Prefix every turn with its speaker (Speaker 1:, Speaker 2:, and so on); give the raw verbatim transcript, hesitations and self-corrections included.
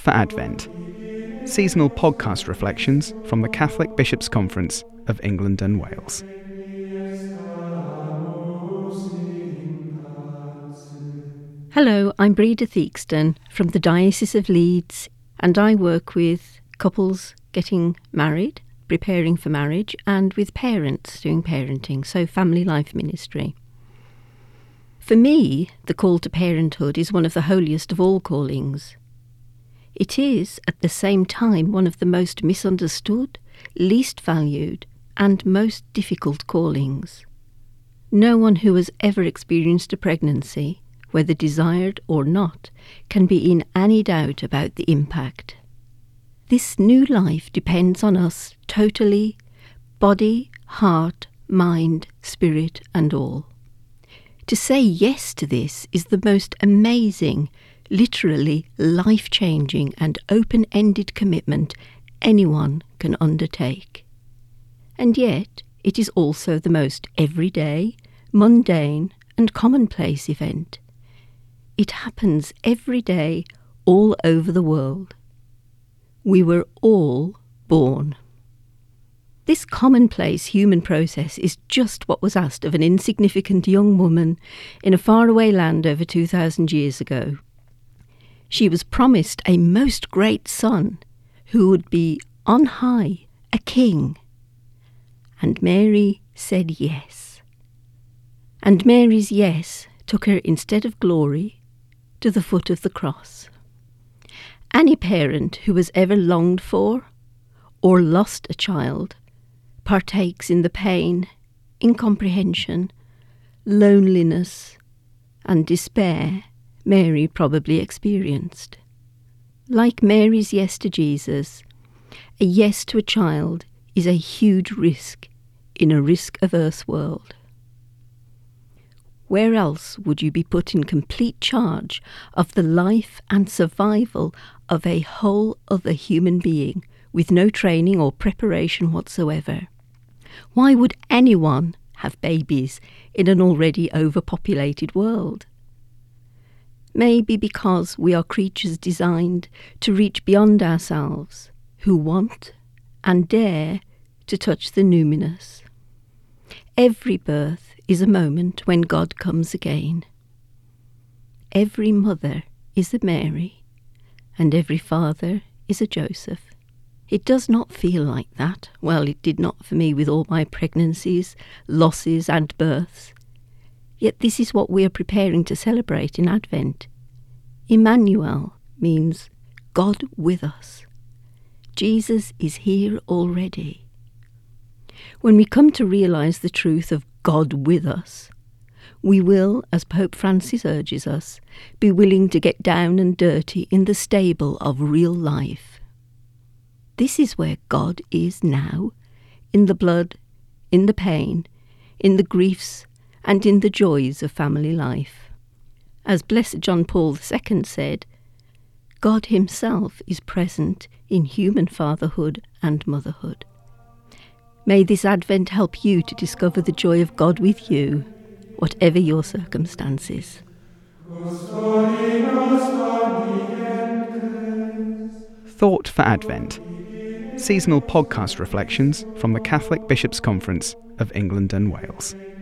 Speaker 1: for Advent, seasonal podcast reflections from the Catholic Bishops' Conference of England and Wales.
Speaker 2: Hello, I'm Breda Theakston from the Diocese of Leeds, and I work with couples getting married, preparing for marriage, and with parents doing parenting, so family life ministry. For me, the call to parenthood is one of the holiest of all callings. It is, at the same time, one of the most misunderstood, least valued, and most difficult callings. No one who has ever experienced a pregnancy, whether desired or not, can be in any doubt about the impact. This new life depends on us totally, body, heart, mind, spirit, and all. To say yes to this is the most amazing, literally life-changing and open-ended commitment anyone can undertake. And yet, it is also the most everyday, mundane, and commonplace event. It happens every day, all over the world. We were all born. This commonplace human process is just what was asked of an insignificant young woman in a faraway land over two thousand years ago. She was promised a most great son who would be on high, a king. And Mary said yes. And Mary's yes took her, instead of glory, to the foot of the cross. Any parent who has ever longed for or lost a child partakes in the pain, incomprehension, loneliness, and despair Mary probably experienced. Like Mary's yes to Jesus, a yes to a child is a huge risk in a risk-averse world. Where else would you be put in complete charge of the life and survival of a whole other human being with no training or preparation whatsoever? Why would anyone have babies in an already overpopulated world? Maybe because we are creatures designed to reach beyond ourselves, who want and dare to touch the numinous. Every birth is a moment when God comes again. Every mother is a Mary, and every father is a Joseph. It does not feel like that. Well, it did not for me with all my pregnancies, losses and births. Yet this is what we are preparing to celebrate in Advent. Emmanuel means God with us. Jesus is here already. When we come to realise the truth of God with us, we will, as Pope Francis urges us, be willing to get down and dirty in the stable of real life. This is where God is now, in the blood, in the pain, in the griefs, and in the joys of family life. As Blessed John Paul the Second said, God himself is present in human fatherhood and motherhood. May this Advent help you to discover the joy of God with you, whatever your circumstances.
Speaker 1: Thought for Advent, seasonal podcast reflections from the Catholic Bishops' Conference of England and Wales.